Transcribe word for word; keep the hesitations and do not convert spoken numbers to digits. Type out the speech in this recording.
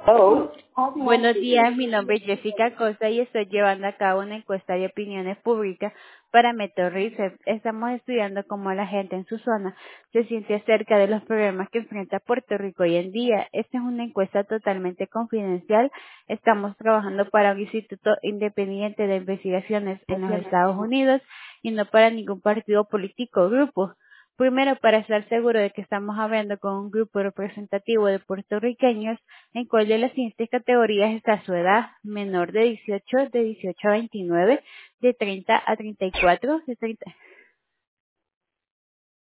Oh, Buenos días, mi nombre es Jessica Costa y estoy llevando a cabo una encuesta de opiniones públicas para Meteor Research. Estamos estudiando cómo la gente en su zona se siente acerca de los problemas que enfrenta Puerto Rico hoy en día. Esta es una encuesta totalmente confidencial. Estamos trabajando para un instituto independiente de investigaciones en los Estados Unidos y no para ningún partido político o grupo. Primero, para estar seguro de que estamos hablando con un grupo representativo de puertorriqueños, en cuál de las siguientes categorías está su edad: menor de dieciocho, de dieciocho a veintinueve, de treinta a treinta y cuatro, de treinta